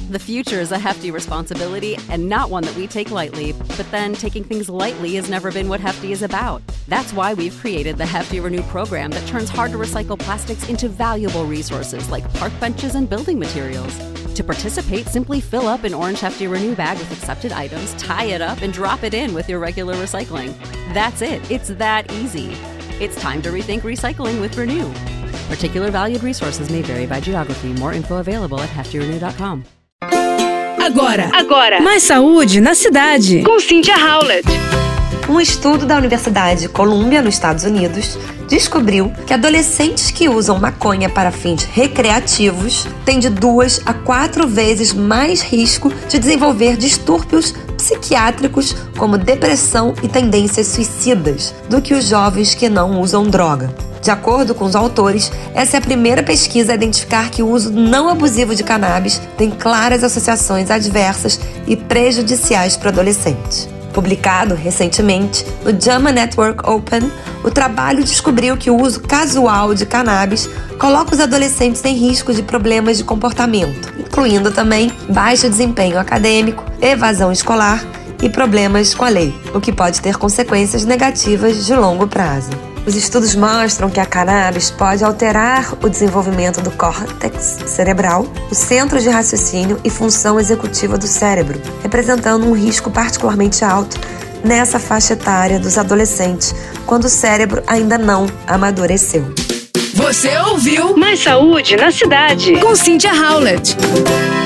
The future is a hefty responsibility and not one that we take lightly. But then taking things lightly has never been what Hefty is about. That's why we've created the Hefty Renew program that turns hard-to-recycle plastics into valuable resources like park benches and building materials. To participate, simply fill up an orange Hefty Renew bag with accepted items, tie it up, and drop it in with your regular recycling. That's it. It's that easy. It's time to rethink recycling with Renew. Particular valued resources may vary by geography. More info available at heftyrenew.com. Agora, mais saúde na cidade. Com Cynthia Howlett. Um estudo da Universidade de Columbia, nos Estados Unidos, descobriu que adolescentes que usam maconha para fins recreativos têm de 2 a 4 vezes mais risco de desenvolver distúrbios psiquiátricos como depressão e tendências suicidas do que os jovens que não usam droga. De acordo com os autores, essa é a primeira pesquisa a identificar que o uso não abusivo de cannabis tem claras associações adversas e prejudiciais para adolescentes. Publicado recentemente no JAMA Network Open, o trabalho descobriu que o uso casual de cannabis coloca os adolescentes em risco de problemas de comportamento, incluindo também baixo desempenho acadêmico, evasão escolar e problemas com a lei, o que pode ter consequências negativas de longo prazo. Os estudos mostram que a cannabis pode alterar o desenvolvimento do córtex cerebral, o centro de raciocínio e função executiva do cérebro, representando um risco particularmente alto nessa faixa etária dos adolescentes, quando o cérebro ainda não amadureceu. Você ouviu Mais Saúde na Cidade, com Cynthia Howlett.